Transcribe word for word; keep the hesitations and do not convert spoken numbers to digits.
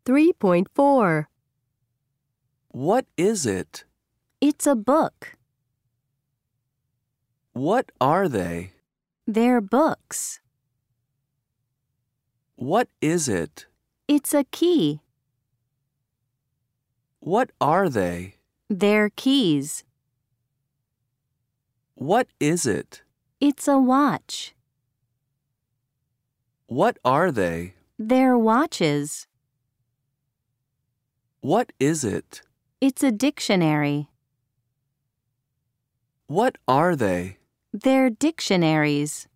three point four. What is it? It's a book. What are they? They're books. What is it? It's a key. What are they? They're keys. What is it? It's a watch. What are they? They're watches. What is it? It's a dictionary. What are they? They're dictionaries.